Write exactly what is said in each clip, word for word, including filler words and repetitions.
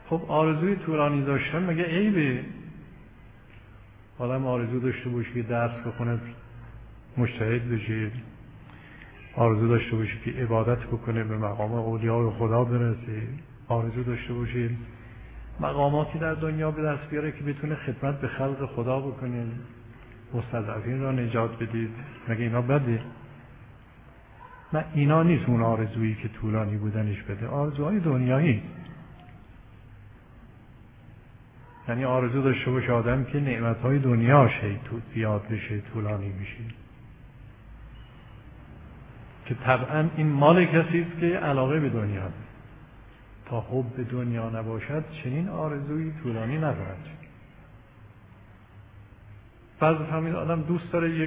خب آرزوی طولانی داشتن مگه عیبه؟ آدم آرزو داشته باشه که درس بخونه مجتهد بشه، آرزو داشته باشه که عبادت بکنه به مقام اولیاء خدا برسه، آرزو داشته باشه مقاماتی در دنیا به دست بیاره که بتونه خدمت به خلق خدا بکنه، مستضعفین را نجات بدید. مگه اینا بده؟ نه، اینا نیست اون آرزویی که طولانی بودنش بده. آرزوهای دنیایی، یعنی آرزو داشته باشه آدم که نعمتهای دنیاش هی زیاد بشه، طولانی بشه، که طبعا این مال کسی است که علاقه به دنیا داره. تا حب به دنیا نباشد چنین آرزویی طولانی ندارد. بعض همین آدم دوست داره یک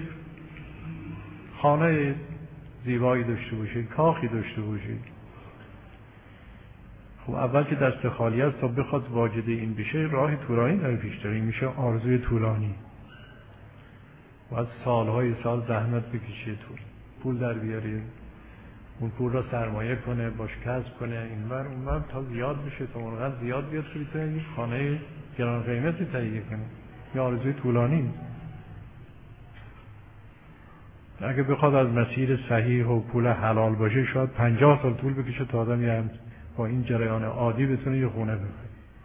خانه زیبایی داشته باشه، کاخی داشته باشه. خب اول که دست خالی است تا بخواد واجد این بشه راه طولانی داره پیش داره، این میشه آرزوی طولانی. باید سالهای سال زحمت بکشه، تو پول در بیاره، اون پول را سرمایه کنه، باش کسب کنه، اینور اونور تا زیاد بشه، تا اونقدر زیاد بیاد که بتونه یک خانه گران قیمتی تهیه کنه. یه آرزوی طولانی. اگه بخواد از مسیر صحیح و پول حلال باشه شاید پنجاه سال طول بکشه تا آدم یه با این جریان عادی بتونه یه خونه بخره.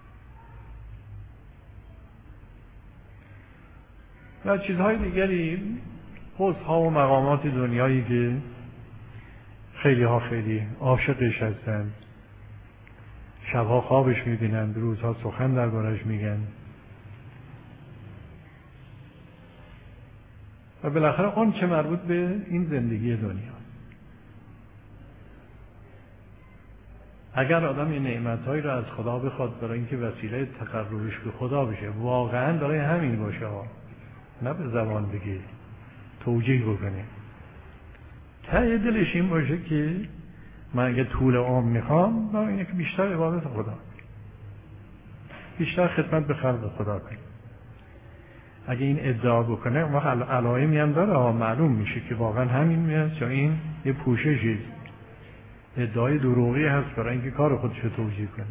و چیزهای دیگری، حوزها و مقامات دنیایی که خیلی ها خیلی عاشقش هستند، شبها خوابش میبینند، روزها سخن دربارش میگن و بالاخره آن چه مربوط به این زندگی دنیا. اگر آدم این نعمتهایی را از خدا بخواد برای اینکه وسیله تقربش به خدا بشه، واقعا برای همین باشه ها، نه به زبان بگه، توجیه بکنه، ته دلش این باشه که من اگه طول عمر میخوام برای اینه که بیشتر عبادت خدا، بیشتر خدمت به خلق خدا کنه. اگه این ادعا بکنه اون وقت علائمی هم داره ها، معلوم میشه که واقعا همین میاد یا این یه پوششی، ادعای دروغی هست برای اینکه کار خودش رو توجیه کنه.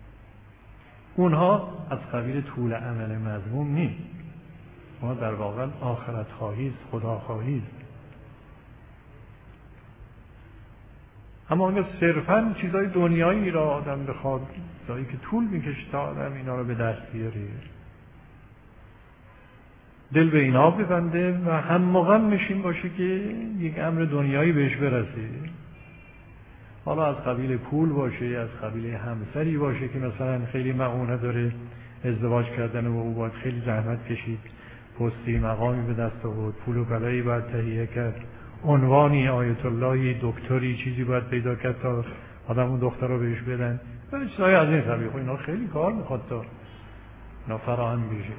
اونها از قبیل طول عمل مذموم نیست، ما در واقع آخرت خواهی، خدا خواهی. اما اگر صرفاً چیزای دنیایی را آدم بخواد، چیزایی که طول میکشه تا آدم اینا رو به دست بیاره، دل به اینا ببنده و هم مغمش این باشه که یک امر دنیایی بهش برسه، حالا از قبیل پول باشه، از قبیل همسری باشه که مثلا خیلی مؤونه داره ازدواج کردن و او باید خیلی زحمت کشید، پستی مقامی به دست آورد، پول و بلایی باید تهیه کرد، عنوانی آیت اللهی، دکتری، چیزی باید پیدا کرد تا آدم اون دختر رو بهش بدن و چیزای از این قبیل. خب اینا خیلی کار میخواد تا اینا فراهم بشه.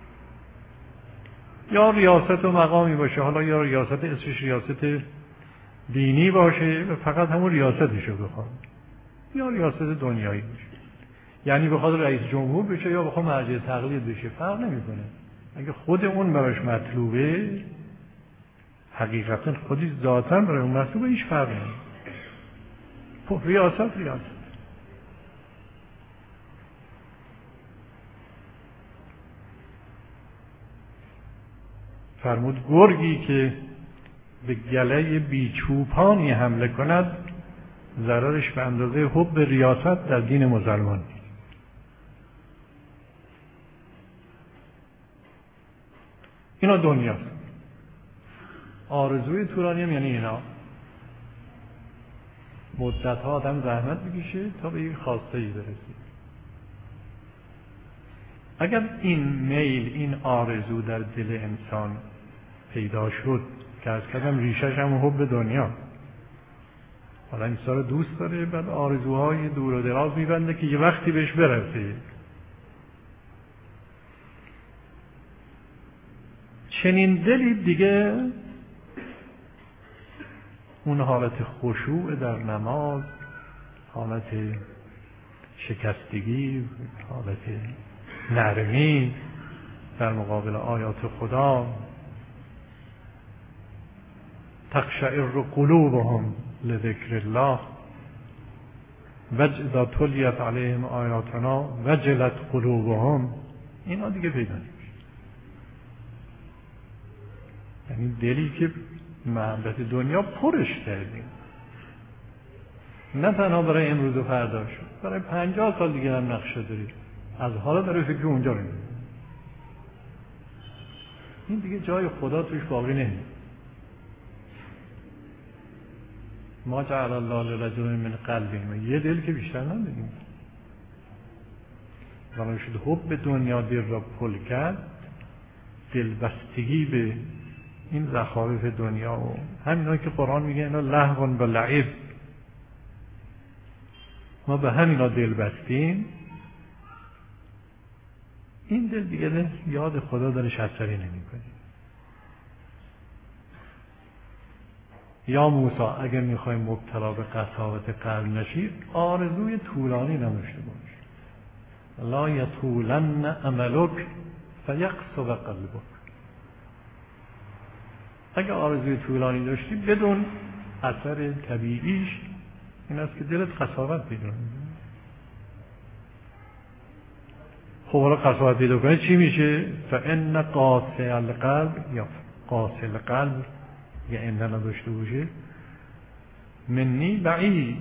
یا ریاست و مقامی باشه، حالا یا ریاست اسمش ریاست دینی باشه و فقط همون ریاستشو بخواد، یا ریاست دنیایی باشه، یعنی بخواد رئیس جمهور بشه یا بخواد مرجع تقلید بشه، فرق نمیکنه. اگه خود اون براش مطلوبه، حقیقتا خودی ذاتاً برای اون مطلوبه، هیچ فرقی نمیکنه. ریاست ریاست. فرمود گرگی که به گله بیچوپانی حمله کند ضررش به اندازه حب ریاست در دین مسلمان نیست. اینا دنیاست. آرزوی طولانی هم یعنی اینا. مدت‌ها آدم زحمت بکشه تا به یک خواسته‌ای برسه. اگر این میل، این آرزو در دل انسان پیدا شد که از کدام ریشش هم حب دنیا، حالا انسان رو دوست داره، بعد آرزوهای دور و دراز میبنده که یه وقتی بهش برسه. چنین دلی دیگه اون حالت خشوع در نماز، حالت شکستگی، حالت نرمی در مقابل آیات خدا، تقشعر قلوبهم لذکر الله، وجد تلیت علیهم آیاتنا وجلت قلوبهم، اینا دیگه پیدا نمیشه. یعنی دلی که محبت دنیا پرش کردیم، نه تنها برای امروز و فردا شد، برای پنجاه سال دیگه هم نقشه دارید، از حالا داره فکر اونجا رو می‌کنه. این دیگه جای خدا توش باقی نمیاد. ما جعل الله لرجل من قلبین، یه دل که بیشتر نداریم. ولی شد حب دنیا دل را پل کرد، دلبستگی به این زخارف دنیا و همینا که قرآن میگه اینا لهو و لعب، ما به همینا دل بستیم، این دل دیگه یاد خدا داره شطری نمی کنی. یا موسی اگر میخوای مبتلا به قساوت قلب نشی، آرزوی طولانی نداشته باش. لا یطولن عملک فیقسو قلبک. اگر آرزوی طولانی داشتی بدون اثر طبیعیش این است که دلت قساوت پیدا میکنه. خب حالا قساوت پیدا کنه چی میشه؟ فان قاسی القلب، یا قاسی القلب یا این نداشته باشه، منی بعید.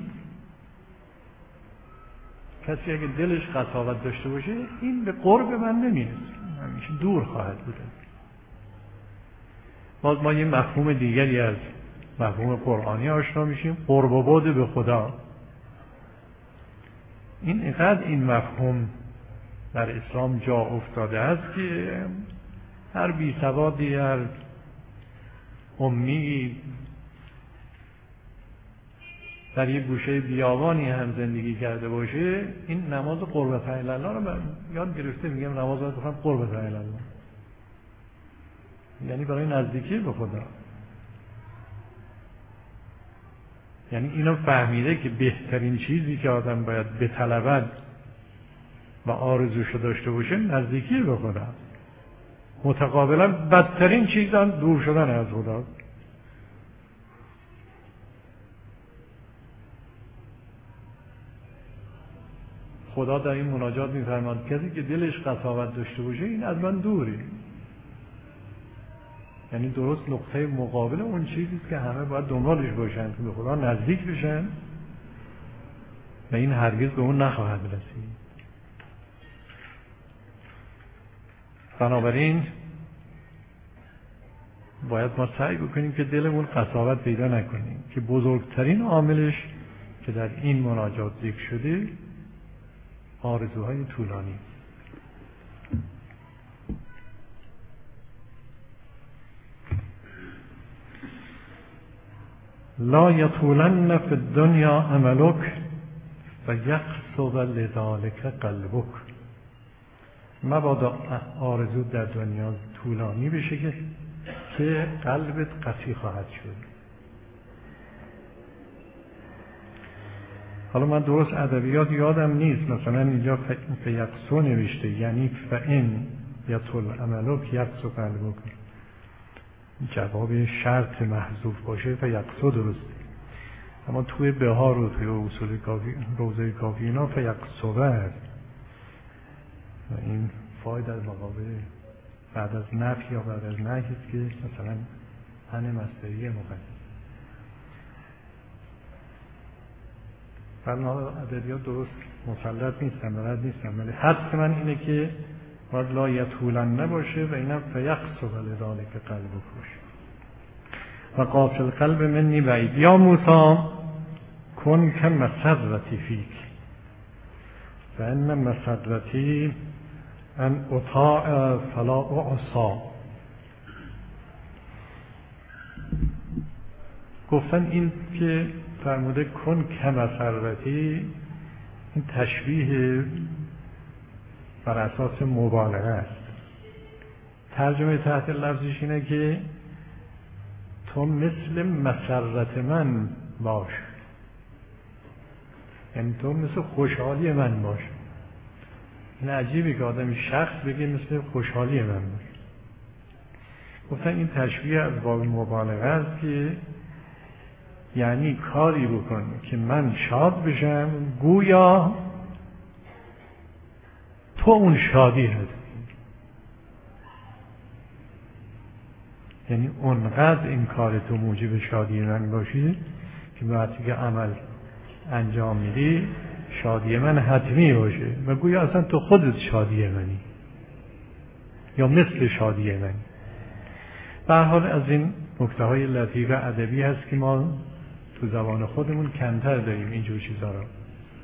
کسی اگه دلش قساوت داشته باشه این به قرب من نمیرسه، همیشه دور خواهد بوده. باز ما یه مفهوم دیگری از مفهوم قرآنی آشنا میشیم، قرب و بعد به خدا. این اینقدر این مفهوم در اسلام جا افتاده است که هر بی سوادی، هر امی در یک گوشه بیابانی هم زندگی کرده باشه، این نماز قربت الله رو من یاد گرفته، میگم نماز باید بخونم قربت الله، یعنی برای نزدیکی به خدا. یعنی اینو فهمیده که بهترین چیزی که آدم باید بطلبد و آرزوشو داشته باشه نزدیکی به خدا. متقابلا بدترین چیز هم دور شدن از خدا. خدا در این مناجات می‌فرماد کسی که دلش قساوت داشته باشه این از من دوره. یعنی درست نقطه مقابل اون چیزی که همه باید دنبالش باشن که به خدا نزدیک بشن و این هرگز به اون نخواهد رسید. بنابراین باید ما سعی بکنیم که دلمون قساوت پیدا نکنیم که بزرگترین عاملش که در این مناجات ذکر شده آرزوهای طولانی. لا یطولن فی الدنیا عملک و یقسو لذالک قلبک. مبادا آرزو در دنیا طولانی بشه که که قلبت قسی خواهد شد. حالا من درست ادبیات یادم نیست، مثلا اینجا فیقسو نوشته، یعنی فئن یطول عملک یقسو قلبک، جواب شرط محذوف باشه فیقسو درسته. اما توی بهار و توی اصول کافی، روزه کافی اینا فیقسو است و این فاید از مقابل بعد از نفی یا بعد از نهی است که مثلا ان مصدری مقدم. ولی ادبیات درست مسلط نیستم، بلد نیستم، ولی حدس من اینه که باید لا یطولن نباشه و اینم فیقسو لذالک قلبک باشه. و قافل قلب منی بعید. یا موسی کن که مسرتی فیک و ان مسرتی ان اطاع فلا اعصا. گفتن این که فرموده کن که مسرتی، این تشبیه بر اساس مبالغه است. ترجمه تحت لفظش اینه که تو مثل مسرت من باش، یعنی تو مثل خوشحالی من باش. این عجیبه که آدم شخص بگه مثل خوشحالی من باش. گفتن این تشبیه از باب مبالغه است که یعنی کاری بکن که من شاد بشم، گویا تو اون شادی هستی. یعنی اونقدر این کار تو موجب شادی من باشی که وقتی که عمل انجام میدی شادی من حتمی باشه و گویا اصلا تو خودت شادی منی یا مثل شادی منی. به هر حال از این نکته های لطیف ادبی هست که ما تو زبان خودمون کمتر داریم اینجور چیزا رو.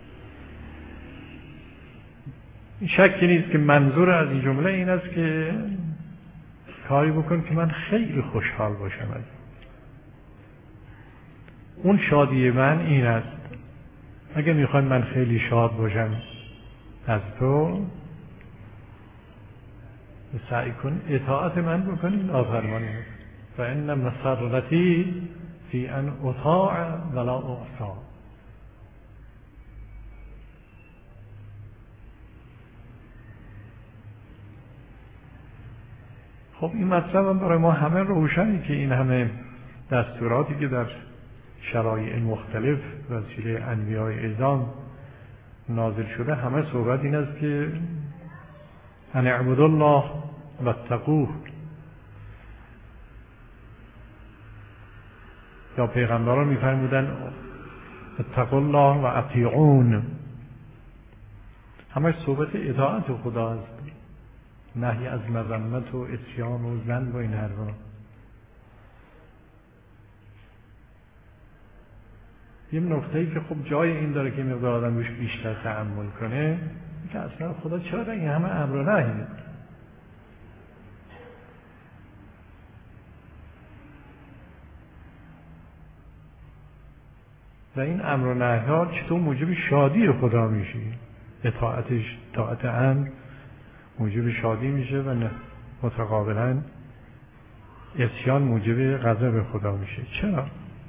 شکی نیست که منظور از این جمله این است که کاری بکن که من خیلی خوشحال باشم از اون شادی من این است. اگه میخوای من خیلی شاد باشم از تو، سعی کن اطاعت من بکنی، نافرمانی نکن. فإن مسرتی فی ان اطاع ولا اعصی. خب این مطلب برای ما همه روشنی که این همه دستوراتی که در شرایع مختلف وسیله انبیاء اعظام نازل شده، همه صحبت این است که ان اعبدوا الله واتقوه. یا پیغمبران می‌فرمودند اتقوا الله و اطیعون. همه صحبت اطاعت خدا است، نهی از مذمت و عصیان و ذنب و این حرفا. یه نکته‌ای که خب جای این داره که مقدار آدم روش بیشتر تأمل کنه، که اصلا خدا چرا این همه امر و نهی می‌کنه؟ و این امر و نهی‌ها چطور موجب شادی خدا میشه؟ اطاعتش، اطاعت امر موجب شادی میشه و نه متقابلا عصیان موجب غضب خدا میشه. چرا؟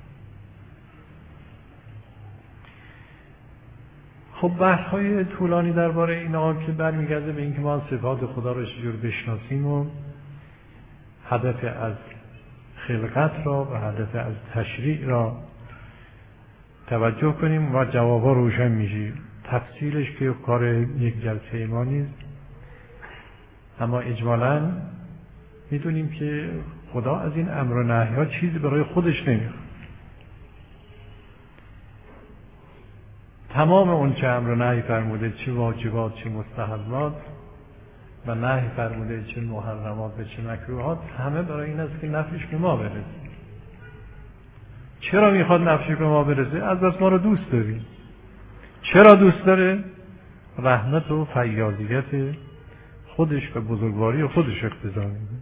خب بحث‌های طولانی درباره اینا که برمیگرده به اینکه ما صفات خدا رو چجور بشناسیم و هدف از خلقت را و هدف از تشریع را توجه کنیم و جوابا روشن میشه. تفصیلش که کار یک جلسه ما نیست، اما اجمالاً میدونیم که خدا از این امر و نهی‌ها چیزی برای خودش نمیخواد. تمام اون چه امر و نهی فرموده، چه واجبات چه مستحبات، و نهی فرموده چه محرمات و چه مکروهات، همه برای این است که نفعش به ما برسه. چرا میخواد نفعش به ما برسه؟ از دست ما رو دوست داریم. چرا دوست داره؟ رحمت و فیاضیت خودش و بزرگواری خودش اقتضا میده.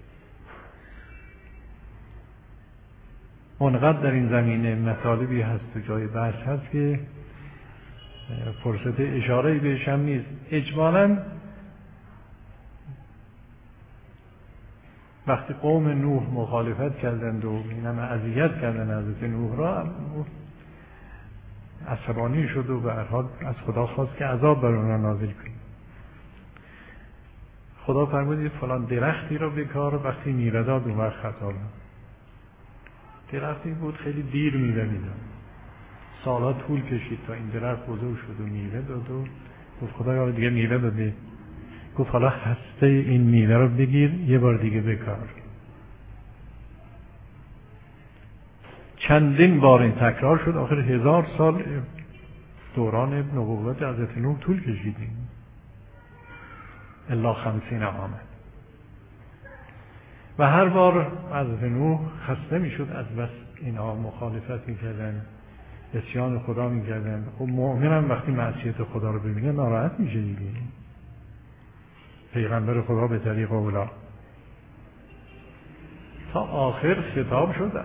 اونقدر در این زمینه مطالبی هست و جای بحث هست که فرصت اشاره‌ای بهش هم نیست. اجمالاً وقتی قوم نوح مخالفت کردند و اینم اذیت کردند حضرت نوح را، عصبانی شد و به هر حال از خدا خواست که عذاب بر اونها نازل کنه. خدا فرمود فلان درختی را بکار، وقتی میوه داد اون وقت خطا بود. درختی بود خیلی دیر میوه میداد، سالها طول کشید تا این درخت بزرگ شد و میوه داد و گفت خدایا دیگه میوه داده. گفت حالا هسته این میوه رو بگیر یه بار دیگه بکار. چندین بار این تکرار شد، آخر هزار سال دوران نبوت حضرت نوح طول کشیدیم، الا خمسین عامه. و هر بار حضرت نوح خسته میشد از بس اینها مخالفت میکردن، عصیان خدا میکردن. خب مؤمن هم وقتی معصیت خدا رو ببینه ناراحت میشه دیگه. پیغمبر خدا به طریق اولا تا آخر خطاب شدن.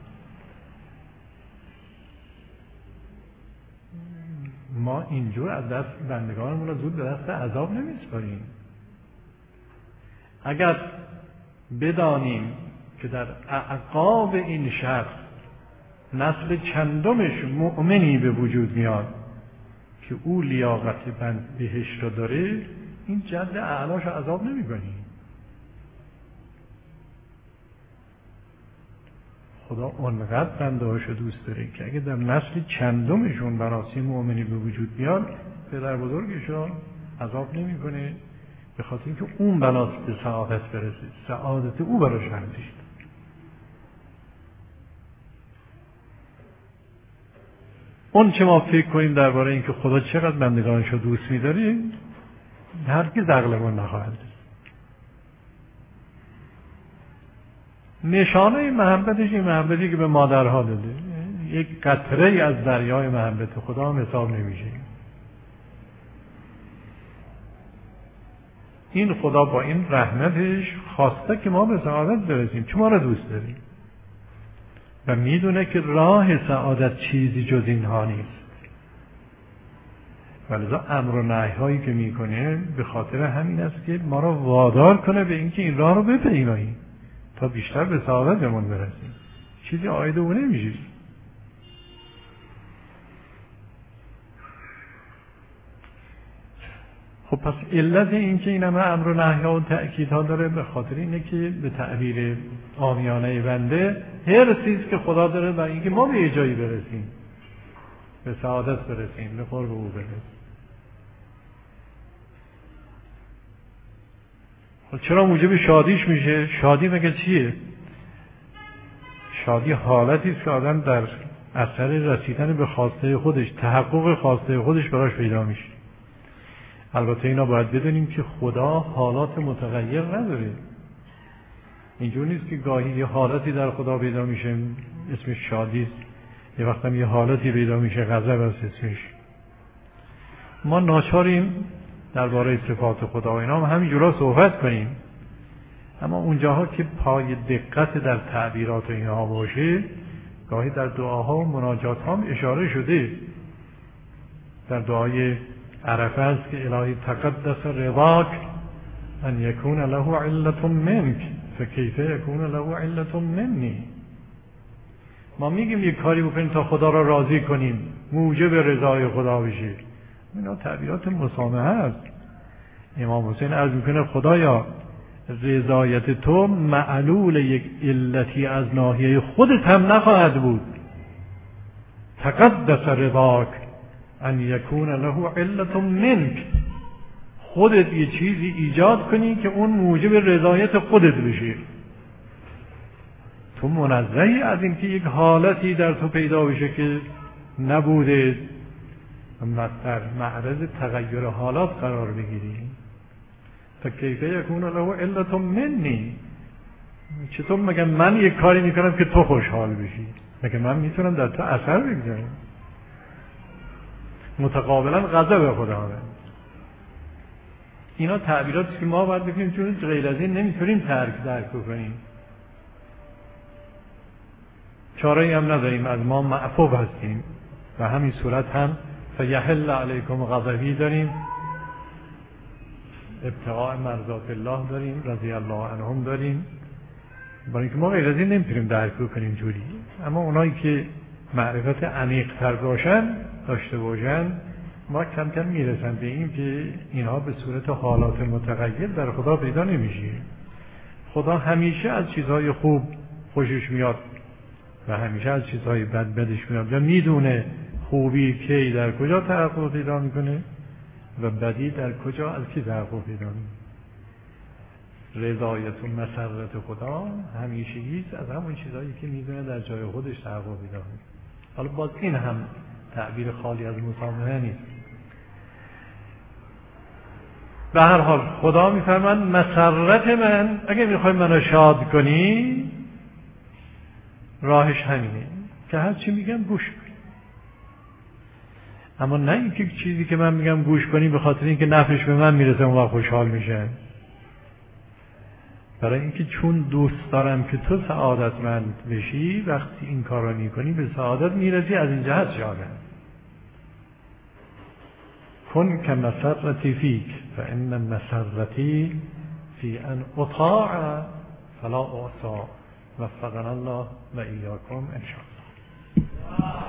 ما اینجور از دست بندگانمون رو زود به دست عذاب نمیسپاریم. اگر بدانیم که در اعقاب این شخص نسل چندمش مؤمنی به وجود میاد که او لیاقت بهشت رو داره، این جد اعلاش عذاب نمی کنیم. خدا اونقدر بنده هاشو دوست داره که اگه در نسل چندمشون براسی مؤمنی به وجود بیاد پدر بزرگشو عذاب نمیکنه، به خاطر اینکه اون بلاست به سعادت برسه، سعادت او براش ارزش. اون چه ما فکر کنیم درباره اینکه خدا چقدر بندگانشو دوست می‌داره هرگز عقلمون نخواهد. نشانه محبتش این محبتی که به مادرها داده، یک قطره از دریای محبت خدا هم حساب نمیشه. این خدا با این رحمتش خواسته که ما به سعادت برسیم، چون ما را دوست داریم و میدونه که راه سعادت چیزی جز اینها نیست. ولذا امر و نهی هایی که میکنه به خاطر همین است که ما را وادار کنه به اینکه این راه رو بپیماییم تا بیشتر به سعادتمون برسیم. چیزی عاید او نمیشه. خب پس علت این که این همه امر و نهی ها و تأکیدها داره به خاطر اینه که به تعبیر عامیانه بنده هر چیز که خدا داره برای اینکه ما به یه جایی برسیم، به سعادت برسیم، به قرب او برسیم. خب چرا موجب شادیش میشه؟ شادی مگه چیه؟ شادی حالتی است که آدم در اثر رسیدن به خواسته خودش، تحقق خواسته خودش براش پیدا میشه. البته اینا باید بدونیم که خدا حالات متغیر نداره. اینجور نیست که گاهی یه حالتی در خدا پیدا میشه اسمش شادی است، یه وقت هم یه حالتی پیدا میشه غضب است اسمش. ما ناچاریم درباره صفات خدا و اینا هم همینجورا صحبت کنیم، اما اونجاها که پای دقت در تعبیرات اینها باشه گاهی در دعاها و مناجات هم اشاره شده. در دعای عرفه است که الهی تقدس رضاک ان یکون له علت منک فکیف یکون له علت منی. ما میگیم یک کاری بکنیم تا خدا را راضی کنیم، موجب رضای خدا بشه. اینا تعبیرات مسامحه است. امام حسین عرض میکنه خدایا رضایت تو معلول یک علتی از ناحیه خودت هم نخواهد بود. تقدس رضاک ان یکون له علت منک، خودت یه چیزی ایجاد کنی که اون موجب رضایت خودت بشه. تو منزهی از این که یک حالتی در تو پیدا بشه که نبوده در معرض تغییر حالات قرار بگیری. فکیف یکون له علت منی، چطور مگه من یک کاری میکنم که تو خوشحال بشی؟ مگه من میتونم در تو اثر بگذارم؟ متقابلا غضب خدا هست. اینا تعبیراتی که ما باید بکنیم چون غیر از این نمیتونیم ترک درک بکنیم. چاره‌ای هم نداریم، از ما معفو هستیم و همین صورت هم فیحل علیکم غضبی داریم، ابتغاء مرضات الله داریم، رضی الله عنهم داریم، برای اینکه ما غیر از این نمیتونیم درک بکنیم جوری. اما اونایی که معرفت عمیق تر باشن داشته باشن ما کم کم میرسن به این که اینها به صورت حالات متغیر در خدا پیدا نمیشه. خدا همیشه از چیزهای خوب خوشش میاد و همیشه از چیزهای بد بدش میاد و میدونه خوبی کی در کجا تحقق پیدا میکنه و بدی در کجا از کی تحقق پیدا میکنه. رضایت و مسرت خدا همیشگی از همون چیزهایی که میدونه در جای خودش تحقق پیدا میکنه. حالا باز این هم تعبیر خالی از مسامحه نیست. به هر حال خدا میفرماید مسرت من، اگه میخوای منو شاد کنی راهش همینه که هر چی میگم گوش کنی. اما نه اینکه چیزی که من میگم گوش کنی به خاطر اینکه نفعش به من میرسه اون وقت خوشحال میشه. برای اینکه چون دوست دارم که تو سعادتمند بشی، وقتی این کار را میکنی به سعادت میرسی، از این جهت شادم. کن که مسرتی فیک فان مسرتی فی ان اطاع فلا اعصا. وفقنا الله و ایاکم ان شاء الله.